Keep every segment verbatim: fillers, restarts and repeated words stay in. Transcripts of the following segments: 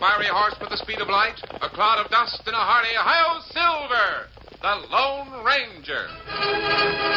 fiery horse with the speed of light, a cloud of dust, and a hearty Hi-Yo Silver, the Lone Ranger.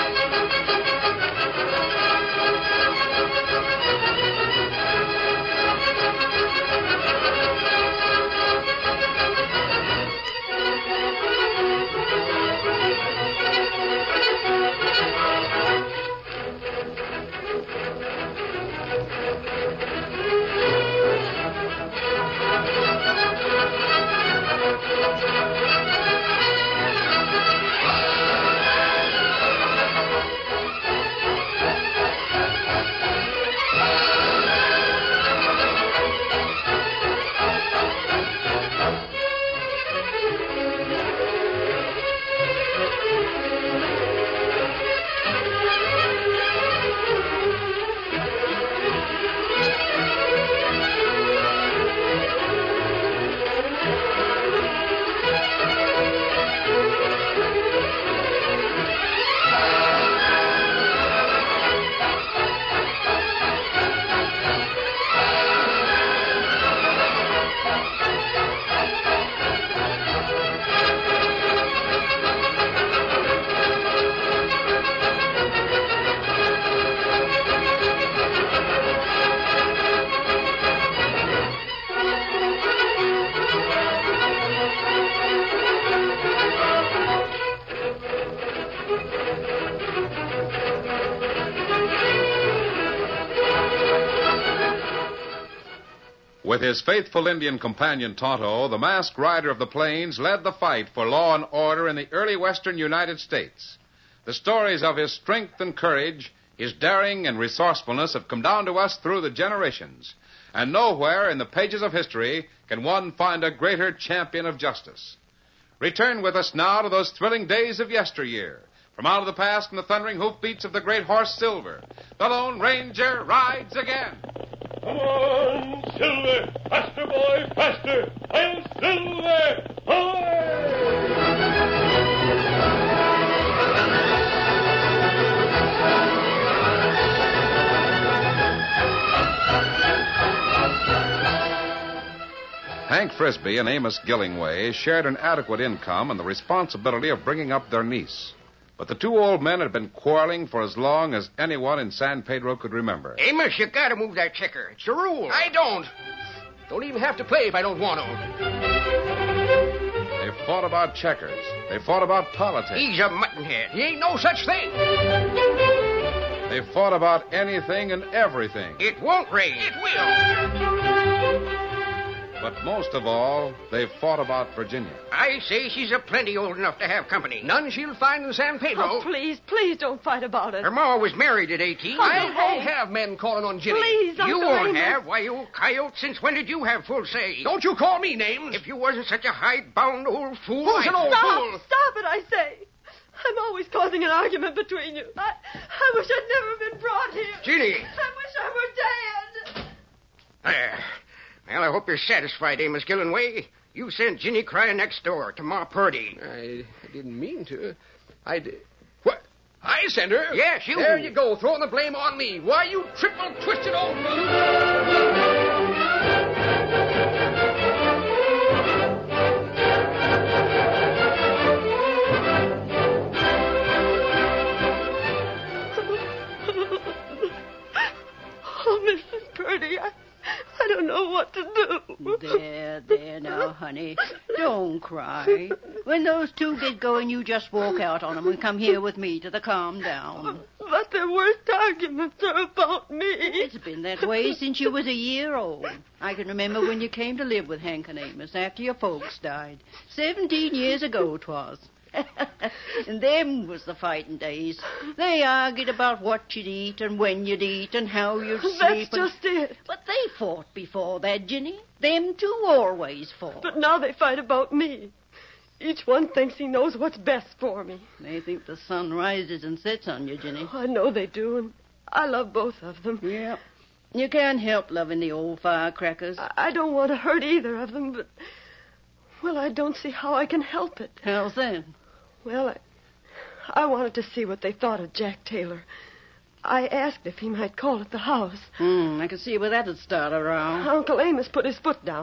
With his faithful Indian companion Tonto, the masked rider of the plains led the fight for law and order in the early western United States. The stories of his strength and courage, his daring and resourcefulness have come down to us through the generations. And nowhere in the pages of history can one find a greater champion of justice. Return with us now to those thrilling days of yesteryear. From out of the past and the thundering hoofbeats of the great horse Silver, the Lone Ranger rides again. Come on, Silver! Faster, boy, faster! I'm Silver! Away! Hank Frisbee and Amos Gillingway shared an adequate income and the responsibility of bringing up their niece. But the two old men had been quarreling for as long as anyone in San Pedro could remember. Amos, you gotta move that checker. It's a rule. I don't. Don't even have to play if I don't want to. They fought about checkers. They fought about politics. He's a muttonhead. He ain't no such thing. They fought about anything and everything. It won't rain. It will. But most of all, they fought about Virginia. I say she's a plenty old enough to have company. None she'll find in San Pedro. Oh, please, please don't fight about it. Her ma was married at eighteen. I won't have men calling on Ginny. Please, Uncle You won't Amos. have. Why, you old coyote, since when did you have full say? Don't you call me names. If you wasn't such a hide-bound old fool... Who's an old Stop, fool? stop it, I say. I'm always causing an argument between you. I, I wish I'd never been brought here. Ginny! I wish I were dead. There. Well, I hope you're satisfied, Amos Gillingway. You sent Ginny crying next door to Ma Purdy. I, I didn't mean to. I did. What? I sent her? Yes, you. There you go, throwing the blame on me. Why, you triple twisted old fool. Oh, Missus Purdy, I, I don't know what to do. There, there now, honey. Don't cry. When those two get going, you just walk out on them and come here with me to the calm down. But their worst arguments are about me. It's been that way since you was a year old. I can remember when you came to live with Hank and Amos after your folks died. Seventeen years ago 'twas. And them was the fighting days. They argued about what you'd eat and when you'd eat and how you'd sleep. That's and... just it. But they fought before that, Ginny. Them two always fought. But now they fight about me. Each one thinks he knows what's best for me. They think the sun rises and sets on you, Ginny. I know they do, and I love both of them. Yeah. You can't help loving the old firecrackers. I, I don't want to hurt either of them, but... Well, I don't see how I can help it. How's that? Well, I, I wanted to see what they thought of Jack Taylor. I asked if he might call at the house. Hmm, I can see where that'd start around. Uncle Amos put his foot down.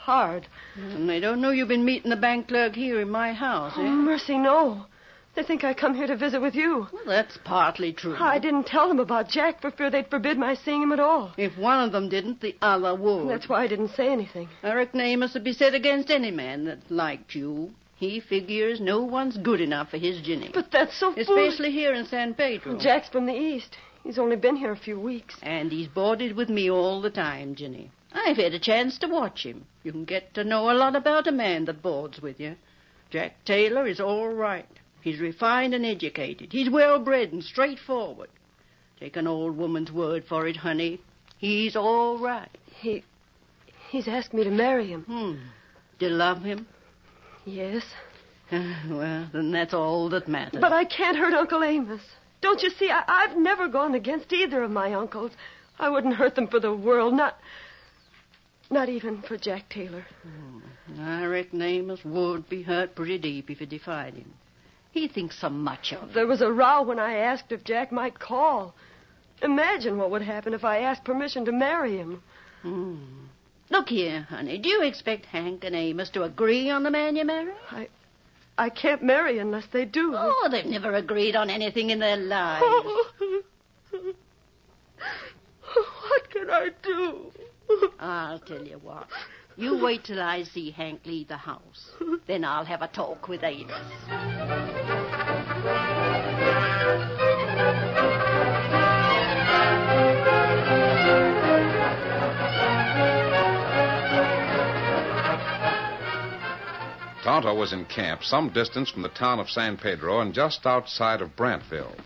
hard. And they don't know you've been meeting the bank clerk here in my house, Oh, eh? mercy, no. They think I come here to visit with you. Well, that's partly true. I didn't tell them about Jack for fear they'd forbid my seeing him at all. If one of them didn't, the other would. That's why I didn't say anything. I reckon Amos would be set against any man that liked you. He figures no one's good enough for his Ginny. But that's so foolish. Especially here in San Pedro. Jack's from the East. He's only been here a few weeks. And he's boarded with me all the time, Ginny. I've had a chance to watch him. You can get to know a lot about a man that boards with you. Jack Taylor is all right. He's refined and educated. He's well-bred and straightforward. Take an old woman's word for it, honey. He's all right. He... He's asked me to marry him. Hmm. Do you love him? Yes. Well, then that's all that matters. But I can't hurt Uncle Amos. Don't you see, I, I've never gone against either of my uncles. I wouldn't hurt them for the world, not... Not even for Jack Taylor. Hmm. I reckon Amos would be hurt pretty deep if you defied him. He thinks so much of you. There was a row when I asked if Jack might call. Imagine what would happen if I asked permission to marry him. Hmm. Look here, honey. Do you expect Hank and Amos to agree on the man you marry? I... I can't marry unless they do. Oh, they've never agreed on anything in their lives. What can I do? I'll tell you what. You wait till I see Hank leave the house. Then I'll have a talk with Amos. Tonto was in camp some distance from the town of San Pedro and just outside of Brantville.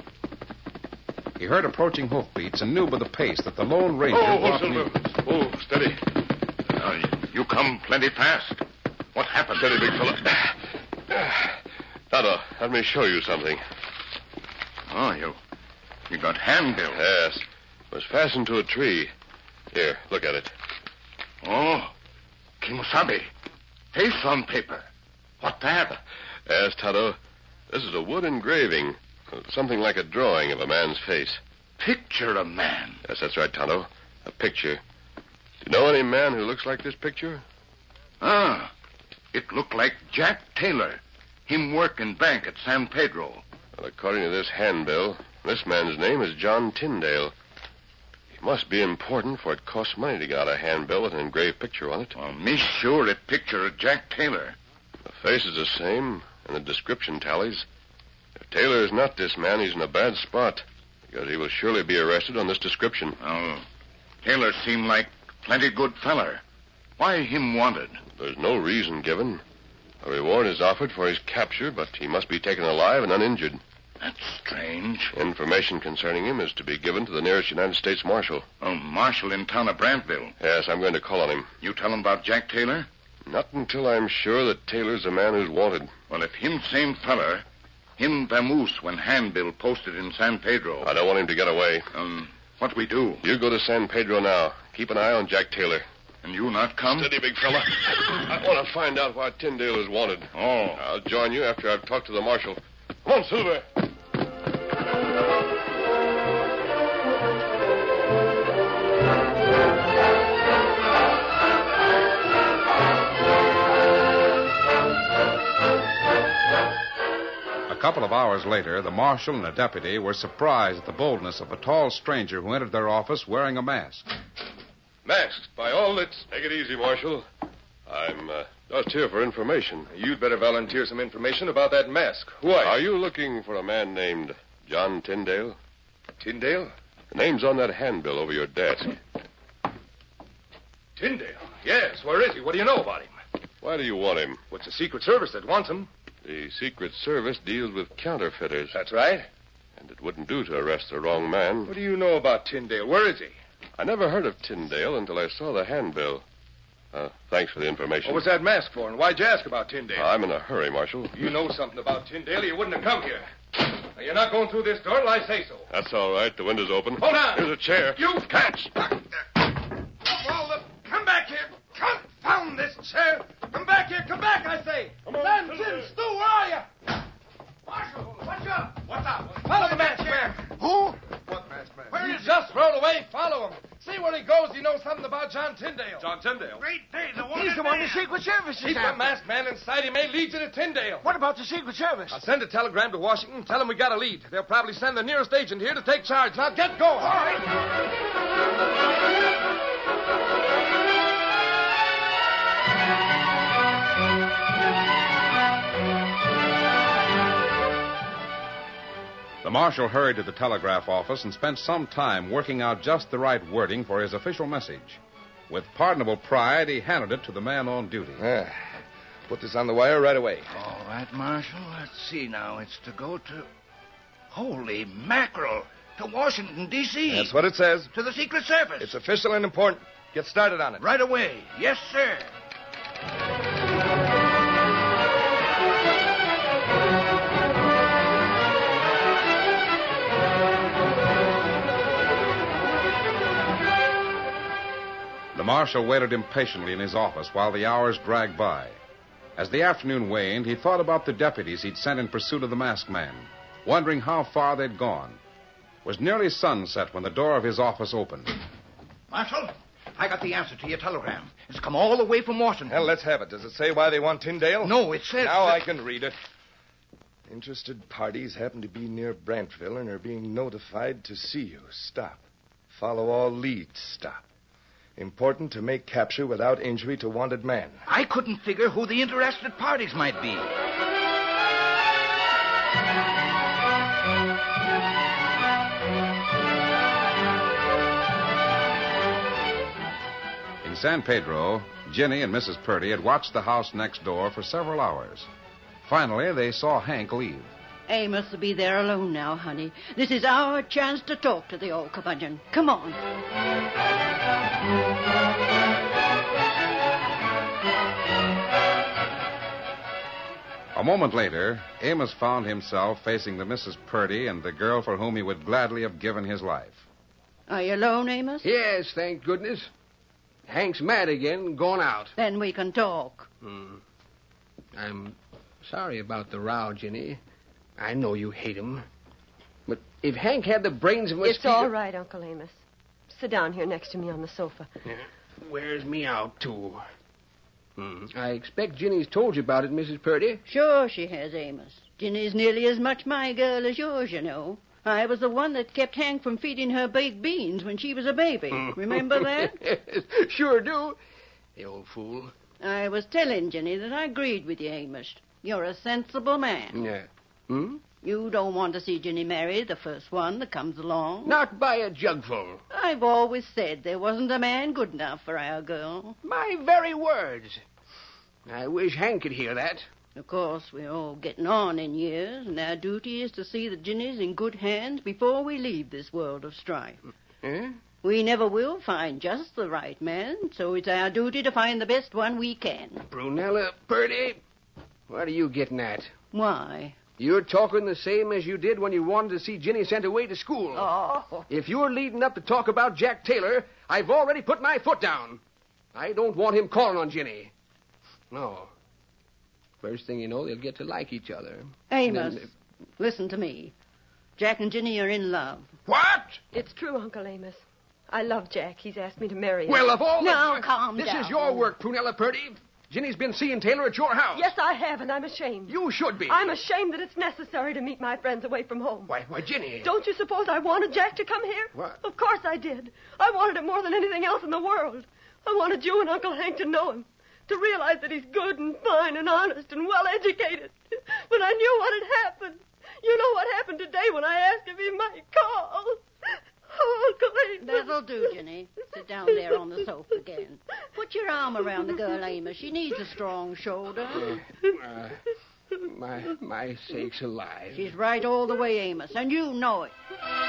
He heard approaching hoofbeats and knew by the pace that the Lone Ranger... Oh, oh, brought Silver. news. Oh, steady. Now, you come plenty fast. What happened? Steady, big fella. Tonto, let me show you something. Oh, you... You got handbill. Yes. It was fastened to a tree. Here, look at it. Oh, Kimosabe. Face on paper. What that? Yes, Tonto. This is a wood engraving. Something like a drawing of a man's face. Picture of man. Yes, that's right, Tonto. A picture. Do you know any man who looks like this picture? Ah, it looked like Jack Taylor. Him work in bank at San Pedro. Well, according to this handbill, this man's name is John Tyndale. He must be important, for it costs money to get out a handbill with an engraved picture on it. Well, me sure it picture of Jack Taylor. The face is the same, and the description tallies. If Taylor is not this man, he's in a bad spot, because he will surely be arrested on this description. Oh, Taylor seemed like plenty good feller. Why him wanted? There's no reason given. A reward is offered for his capture, but he must be taken alive and uninjured. That's strange. Information concerning him is to be given to the nearest United States Marshal. Oh, Marshal in town of Brantville. Yes, I'm going to call on him. You tell him about Jack Taylor? Not until I'm sure that Taylor's the man who's wanted. Well, if him same feller, him vamoose when handbill posted in San Pedro. I don't want him to get away. Um, what we do? You go to San Pedro now. Keep an eye on Jack Taylor. And you not come? Steady, big fella. I want to find out why Tyndale is wanted. Oh. I'll join you after I've talked to the marshal. Come on, Silver. A couple of hours later, the marshal and a deputy were surprised at the boldness of a tall stranger who entered their office wearing a mask. Masked by all that's... Take it easy, Marshal. I'm uh, just here for information. You'd better volunteer some information about that mask. Who are you? Are you looking for a man named John Tyndale? Tyndale? The name's on that handbill over your desk. Tyndale? Yes. Where is he? What do you know about him? Why do you want him? What's the Secret Service that wants him? The Secret Service deals with counterfeiters. That's right. And it wouldn't do to arrest the wrong man. What do you know about Tyndale? Where is he? I never heard of Tyndale until I saw the handbill. Uh, thanks for the information. What was that mask for, and why'd you ask about Tyndale? I'm in a hurry, Marshal. You know something about Tyndale, you wouldn't have come here. Now, you're not going through this door till I say so. That's all right. The window's open. Hold on. Here's a chair. You catch! Come back here. Confound this chair. Come back here. Come back, I say. Sam, Jim, Stu, where are you? Marshal, watch up. What's up? Follow the masked man. Who? What masked man? Where is he? Just rode away. Follow him. See Anywhere he goes, he knows something about John Tyndale. John Tyndale? Great day, the one He's the one the Secret Service is Keep the after. masked man inside. He may lead you to Tyndale. What about the Secret Service? I'll send a telegram to Washington. Tell them we got a lead. They'll probably send the nearest agent here to take charge. Now get going. All right. The marshal hurried to the telegraph office and spent some time working out just the right wording for his official message. With pardonable pride, he handed it to the man on duty. Yeah. Put this on the wire right away. All right, Marshal. Let's see now. It's to go to... Holy mackerel. To Washington, D C That's what it says. To the Secret Service. It's official and important. Get started on it. Right away. Yes, sir. The marshal waited impatiently in his office while the hours dragged by. As the afternoon waned, he thought about the deputies he'd sent in pursuit of the masked man, wondering how far they'd gone. It was nearly sunset when the door of his office opened. Marshal, I got the answer to your telegram. It's come all the way from Washington. Well, let's have it. Does it say why they want Tyndale? No, it says... Now that- I can read it. Interested parties happen to be near Brantville and are being notified to see you. Stop. Follow all leads. Stop. Important to make capture without injury to wanted man. I couldn't figure who the interested parties might be. In San Pedro, Ginny and Missus Purdy had watched the house next door for several hours. Finally, they saw Hank leave. Amos will be there alone now, honey. This is our chance to talk to the old curmudgeon. Come on. A moment later, Amos found himself facing the Missus Purdy and the girl for whom he would gladly have given his life. Are you alone, Amos? Yes, thank goodness. Hank's mad again, gone out. Then we can talk. Hmm. I'm sorry about the row, Ginny. I know you hate him. But if Hank had the brains of a It's mosquito... all right, Uncle Amos. Sit down here next to me on the sofa. Yeah. Wears me out, too. Hmm. I expect Ginny's told you about it, Missus Purdy. Sure she has, Amos. Ginny's nearly as much my girl as yours, you know. I was the one that kept Hank from feeding her baked beans when she was a baby. Remember that? Yes, sure do. The old fool. I was telling Ginny that I agreed with you, Amos. You're a sensible man. Yeah. Hmm? You don't want to see Ginny marry the first one that comes along. Not by a jugful. I've always said there wasn't a man good enough for our girl. My very words. I wish Hank could hear that. Of course, we're all getting on in years, and our duty is to see that Ginny's in good hands before we leave this world of strife. Eh? We never will find just the right man, so it's our duty to find the best one we can. Brunella Purdy, what are you getting at? Why? You're talking the same as you did when you wanted to see Ginny sent away to school. Oh. If you're leading up to talk about Jack Taylor, I've already put my foot down. I don't want him calling on Ginny. No. First thing you know, they'll get to like each other. Amos, Then- listen to me. Jack and Ginny are in love. What? It's true, Uncle Amos. I love Jack. He's asked me to marry him. Well, of all Now, the... calm this down. is your work, Prunella Purdy. Ginny's been seeing Taylor at your house. Yes, I have, and I'm ashamed. You should be. I'm ashamed that it's necessary to meet my friends away from home. Why, why, Ginny. Don't you suppose I wanted Jack to come here? What? Of course I did. I wanted it more than anything else in the world. I wanted you and Uncle Hank to know him, to realize that he's good and fine and honest and well-educated. But I knew what had happened. You know what happened today when I asked if he might call. Oh, Uncle Hank. That'll do, Ginny. Sit down there on the sofa again. Put your arm around the girl, Amos. She needs a strong shoulder. Uh, my, my sakes alive. She's right all the way, Amos, and you know it.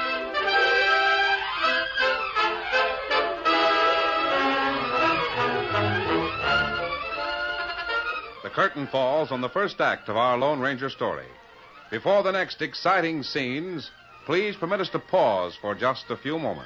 The curtain falls on the first act of our Lone Ranger story. Before the next exciting scenes, please permit us to pause for just a few moments.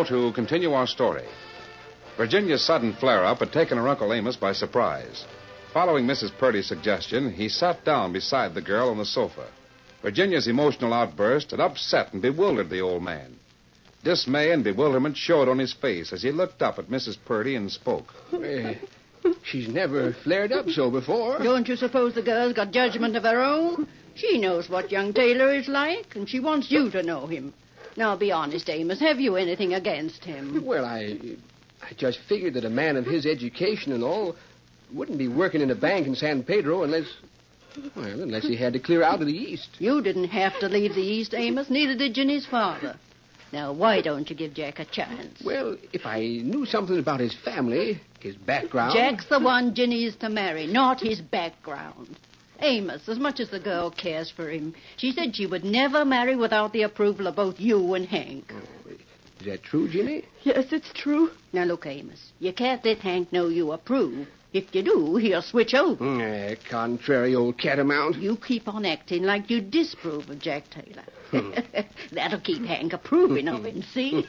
now to continue our story. Virginia's sudden flare-up had taken her Uncle Amos by surprise. Following Missus Purdy's suggestion, he sat down beside the girl on the sofa. Virginia's emotional outburst had upset and bewildered the old man. Dismay and bewilderment showed on his face as he looked up at Missus Purdy and spoke. Uh, she's never flared up so before. Don't you suppose the girl's got judgment of her own? She knows what young Taylor is like, and she wants you to know him. Now, be honest, Amos. Have you anything against him? Well, I, I just figured that a man of his education and all wouldn't be working in a bank in San Pedro unless, well, unless he had to clear out of the East. You didn't have to leave the East, Amos. Neither did Ginny's father. Now, why don't you give Jack a chance? Well, if I knew something about his family, his background... Jack's the one Ginny is to marry, not his background. Amos, as much as the girl cares for him, she said she would never marry without the approval of both you and Hank. Oh, is that true, Ginny? Yes, it's true. Now, look, Amos, you can't let Hank know you approve. If you do, he'll switch over. Mm, contrary old catamount. You keep on acting like you disapprove of Jack Taylor. Hmm. That'll keep Hank approving of him, see?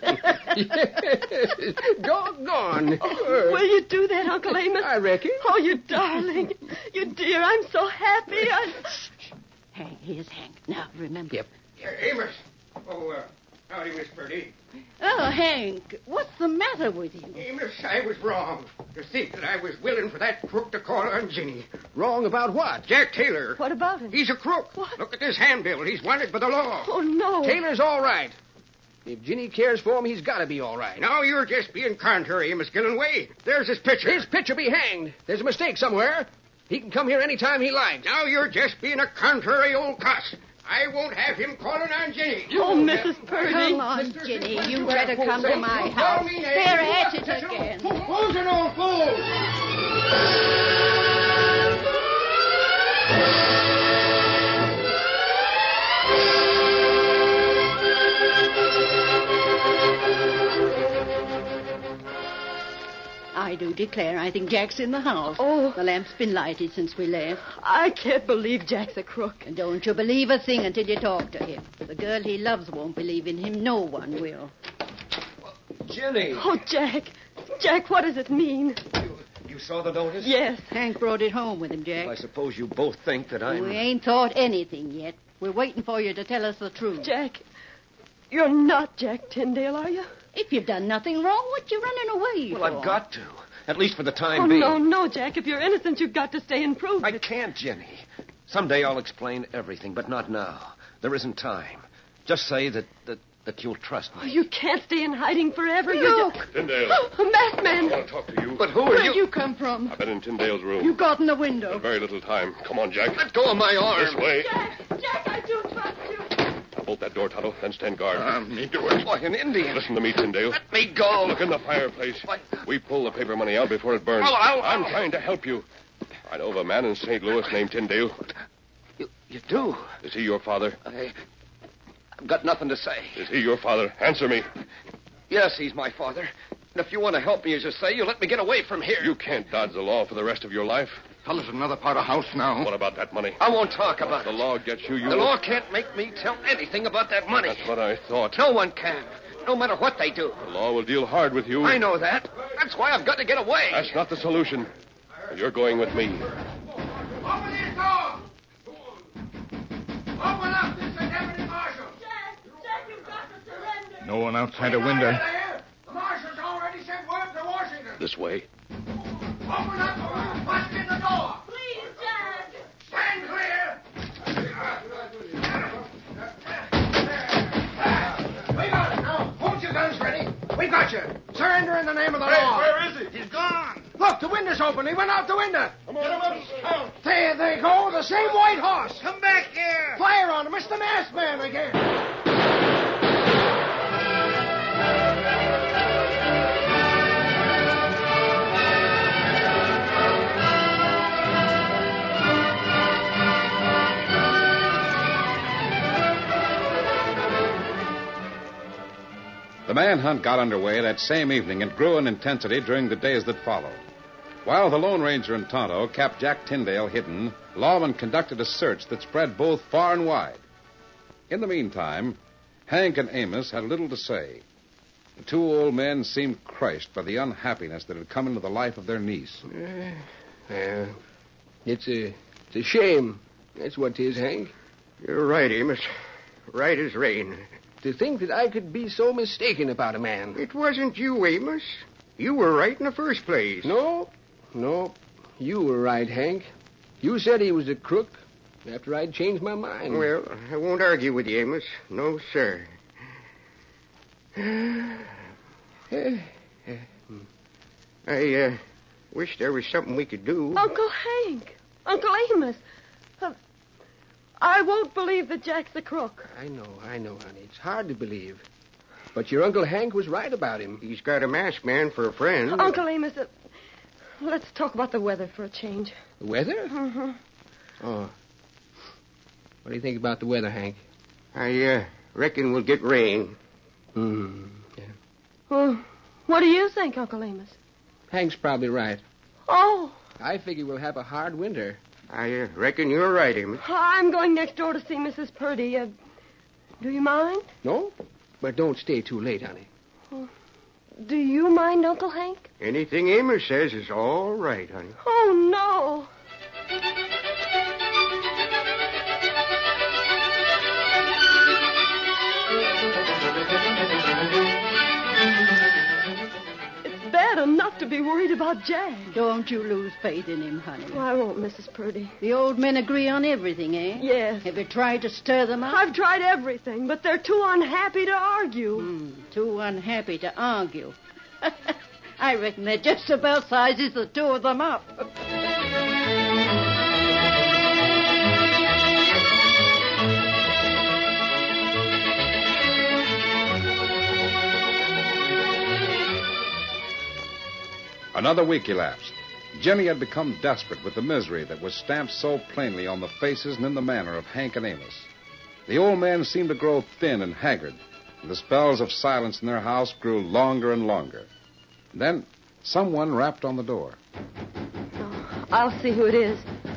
Yes, doggone. Oh, will you do that, Uncle Amos? I reckon. Oh, you darling. You dear, I'm so happy. I... Hank, here's Hank. Now, remember. Yep. Here, Amos. Oh, uh, howdy, Miss Purdy. Oh, Hank, what's the matter with you? Amos, I was wrong to think that I was willing for that crook to call on Ginny. Wrong about what? Jack Taylor. What about him? He's a crook. What? Look at this handbill. He's wanted by the law. Oh, no. Taylor's all right. If Ginny cares for him, he's got to be all right. Now you're just being contrary, Amos Gillenway. There's his picture. His picture be hanged. There's a mistake somewhere. He can come here any time he likes. Now you're just being a contrary old cuss. I won't have him calling on Ginny. Oh, Missus Purdy. Come on, Ginny. You better come to my house. They're at it again. Who's an old fool? I do declare I think Jack's in the house. Oh. The lamp's been lighted since we left. I can't believe Jack's a crook. And don't you believe a thing until you talk to him. The girl he loves won't believe in him. No one will. Ginny. Oh, Jack. Jack, what does it mean? You, you saw the notice? Yes. Hank brought it home with him, Jack. I suppose you both think that I'm... We ain't thought anything yet. We're waiting for you to tell us the truth. Jack, you're not Jack Tyndale, are you? If you've done nothing wrong, what you running away Well, for? I've got to. At least for the time Oh, being. no, no, Jack. If you're innocent, you've got to stay and prove I it. can't, Jenny. Someday I'll explain everything, but not now. There isn't time. Just say that that, that you'll trust Oh, me. you can't stay in hiding forever. Look. You just... Tyndale. A masked I man. want to talk to you. But who are Where'd you? you come from? I've been in Tyndale's room. You got in the window. Very little time. Come on, Jack. Let go of my arm. This way. Jack, Jack, I do trust you. Bolt that door, Tonto, then stand guard. Um, me do it. Boy, an Indian. Listen to me, Tyndale. Let me go. Look in the fireplace. What? We pull the paper money out before it burns. Oh, I'll- I'm I'll- trying to help you. I know of a man in Saint Louis named Tyndale. You, you do? Is he your father? I, I've got nothing to say. Is he your father? Answer me. Yes, he's my father. And if you want to help me, as you say, you let me get away from here. You can't dodge the law for the rest of your life. Tell us another part of house now. What about that money? I won't talk about The it. law gets you. You. The law can't make me tell anything about that money. That's what I thought. No one can, no matter what they do. The law will deal hard with you. I know that. That's why I've got to get away. That's not the solution. You're going with me. Open this door! Open up! This is Deputy Marshal! Jack, Jack, you've got to surrender. No one outside a window. There! The Marshal's already sent word to Washington. This way. Open up or bust in the door! Please, Jack. Stand clear! We got it now. Hold your guns ready. We got you. Surrender in the name of the law. Where is he? He's gone. Look, the window's open. He went out the window. Get him up, Scout. There they go. The same white horse. Come back here. Fire on him. It's the masked man again. The manhunt got underway that same evening and grew in intensity during the days that followed. While the Lone Ranger and Tonto kept Jack Tyndale hidden, lawmen conducted a search that spread both far and wide. In the meantime, Hank and Amos had little to say. The two old men seemed crushed by the unhappiness that had come into the life of their niece. Uh, well, it's a, it's a shame. That's what 'tis, Hank. You're right, Amos. Right as rain. To think that I could be so mistaken about a man. It wasn't you, Amos. You were right in the first place. No, no. You were right, Hank. You said he was a crook after I'd changed my mind. Well, I won't argue with you, Amos. No, sir. I uh, wish there was something we could do. Uncle Hank. Uncle Amos. Uh, I won't believe that Jack's a crook. I know, I know, honey. It's hard to believe. But your Uncle Hank was right about him. He's got a masked man for a friend. Uncle Amos, uh, let's talk about the weather for a change. The weather? Mm-hmm. Oh. What do you think about the weather, Hank? I uh, reckon we'll get rain. Hmm. Yeah. Well, what do you think, Uncle Amos? Hank's probably right. Oh. I figure we'll have a hard winter. I uh, reckon you're right, Amos. I'm going next door to see Missus Purdy. Uh, do you mind? No? But don't stay too late, honey. Well, do you mind, Uncle Hank? Anything Amos says is all right, honey. Oh, no. It's bad enough to be worried about Jack. Don't you lose faith in him, honey. Well, I won't, Missus Purdy. The old men agree on everything, eh? Yes. Have you tried to stir them up? I've tried everything, but they're too unhappy to argue. Mm, too unhappy to argue. I reckon that just about sizes the two of them up. Another week elapsed. Jenny had become desperate with the misery that was stamped so plainly on the faces and in the manner of Hank and Amos. The old men seemed to grow thin and haggard, and the spells of silence in their house grew longer and longer. Then someone rapped on the door. Oh, I'll see who it is.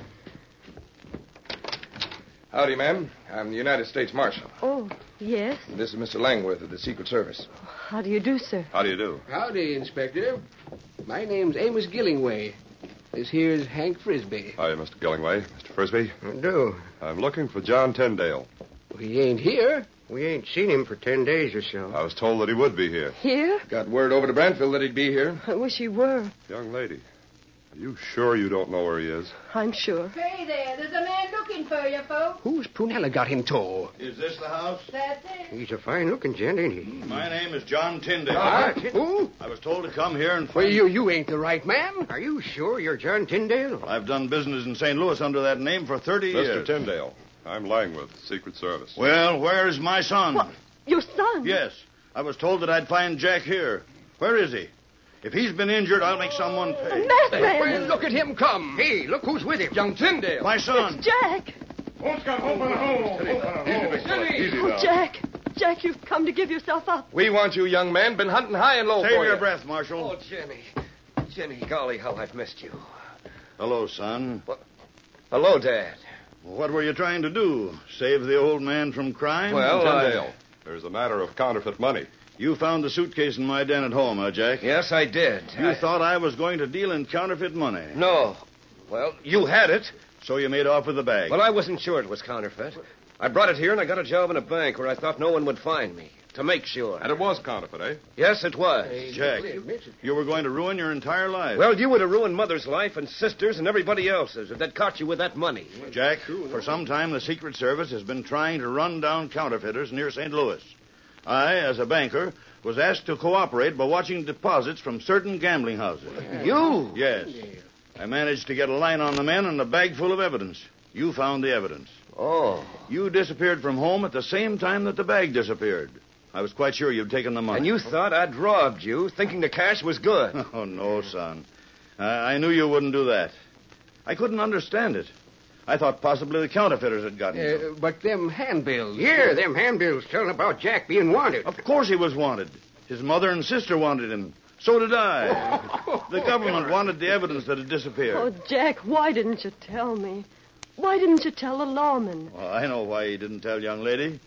Howdy, ma'am. I'm the United States Marshal. Oh, yes? This is Mister Langworth of the Secret Service. How do you do, sir? How do you do? Howdy, Inspector. My name's Amos Gillingway. This here's Hank Frisbee. Hi, Mister Gillingway. Mister Frisbee. I do. I'm looking for John Tyndale. Well, he ain't here. We ain't seen him for ten days or so. I was told that he would be here. Here? Got word over to Brantville that he'd be here. I wish he were. Young lady, are you sure you don't know where he is? I'm sure. Hey there, there's a man looking for you, folks. Who's Prunella got him to? Is this the house? That's it. He's a fine-looking gent, ain't he? My name is John Tyndale. Ah, Who? I was told to come here and Well, find... you, you ain't the right man. Are you sure you're John Tyndale? I've done business in Saint Louis under that name for thirty Mister years. Tyndale. I'm Langworth, Secret Service. Well, where is my son? What? Your son? Yes. I was told that I'd find Jack here. Where is he? If he's been injured, I'll make someone pay. Masked Well, man. look at him come. Hey, look who's with him. Young Tyndale. My son. It's Jack. Oh, Jack. Jack, you've come to give yourself up. We want you, young man. Been hunting high and low Save for your you. breath, Marshal. Oh, Jenny. Jenny, golly, how I've missed you. Hello, son. Hello, Dad. What were you trying to do? Save the old man from crime? Well, Tyndale, there's a matter of counterfeit money. You found the suitcase in my den at home, huh, Jack? Yes, I did. You I- thought I was going to deal in counterfeit money. No. Well, you had it. So you made off with the bag. Well, I wasn't sure it was counterfeit. I brought it here and I got a job in a bank where I thought no one would find me. To make sure. And it was counterfeit, eh? Yes, it was. Jack, you were going to ruin your entire life. Well, you would have ruined Mother's life and Sister's and everybody else's if they'd caught you with that money. Jack, for some time the Secret Service has been trying to run down counterfeiters near Saint Louis. I, as a banker, was asked to cooperate by watching deposits from certain gambling houses. You? Yes. I managed to get a line on the men and a bag full of evidence. You found the evidence. Oh. You disappeared from home at the same time that the bag disappeared. I was quite sure you'd taken the money. And you thought I'd robbed you, thinking the cash was good. Oh, no, son. I, I knew you wouldn't do that. I couldn't understand it. I thought possibly the counterfeiters had gotten you. Uh, but them handbills. Here, them handbills telling about Jack being wanted. Of course he was wanted. His mother and sister wanted him. So did I. The government wanted the evidence that had disappeared. Oh, Jack, why didn't you tell me? Why didn't you tell the lawman? Well, I know why he didn't tell, young lady.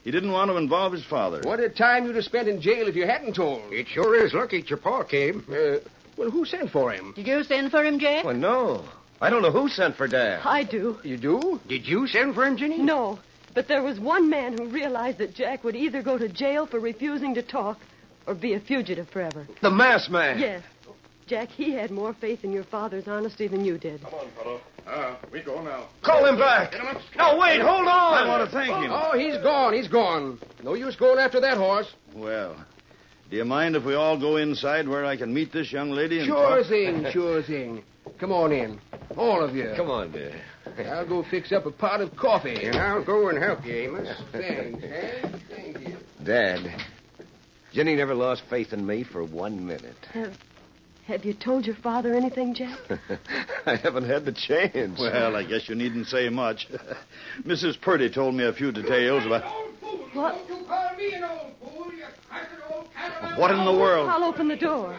He didn't want to involve his father. What a time you'd have spent in jail if you hadn't told. It sure is lucky that your pa came. Uh, well, who sent for him? Did you send for him, Jack? Well, no. I don't know who sent for Dad. I do. You do? Did you send for him, Jenny? No, but there was one man who realized that Jack would either go to jail for refusing to talk or be a fugitive forever. The masked man. Yes. Jack, he had more faith in your father's honesty than you did. Come on, fellow. Ah, we go now. Call him back. No, wait, hold on. I want to thank him. Oh, he's gone. He's gone. No use going after that horse. Well, do you mind if we all go inside where I can meet this young lady and Sure talk? thing, sure thing. Come on in. All of you. Come on, dear. I'll go fix up a pot of coffee. And I'll go and help you, Amos. Thanks, eh? Thank you. Dad, Jenny never lost faith in me for one minute. Have, have you told your father anything, Jack? I haven't had the chance. Well, I guess you needn't say much. Missus Purdy told me a few details about... What? Don't you call me an old fool, you cussed old cat. What in the world? I'll open the door.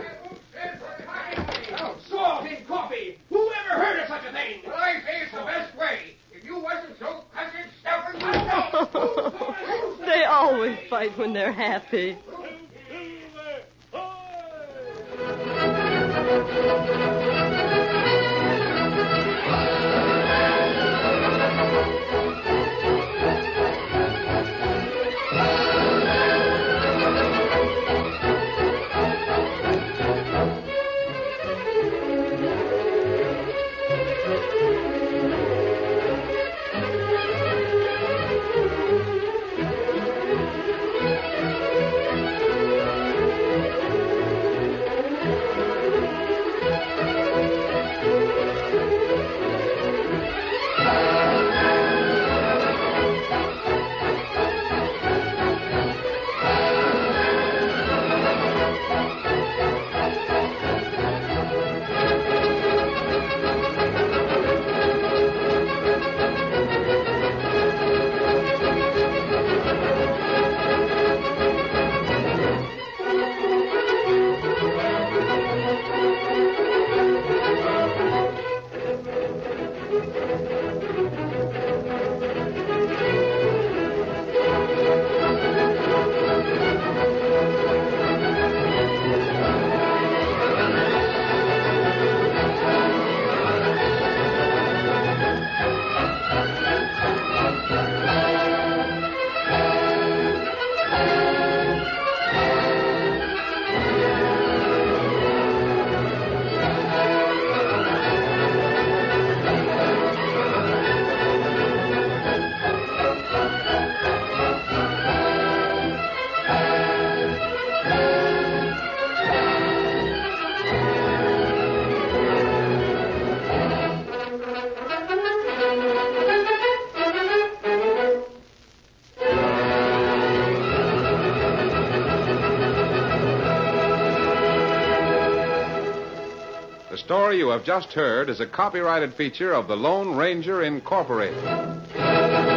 Salt in coffee. Who ever heard of such a thing? Well, I say it's the best way. If you wasn't so cussed stubborn myself. They always fight when they're happy. The story you have just heard is a copyrighted feature of the Lone Ranger Incorporated.